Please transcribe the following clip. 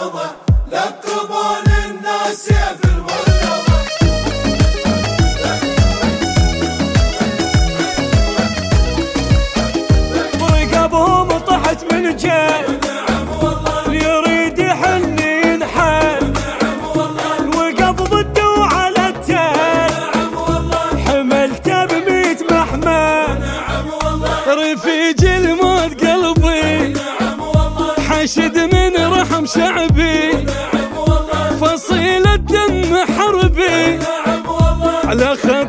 المرتضى لقبون الناس سيف المرتضى. ورقبهم طحت من جيب يريد يحن ينحل وقف ضده على التال حملته ب100 محمل رفيج الموت قلبي حشد من رحم شعبي فصيل الدم حربي على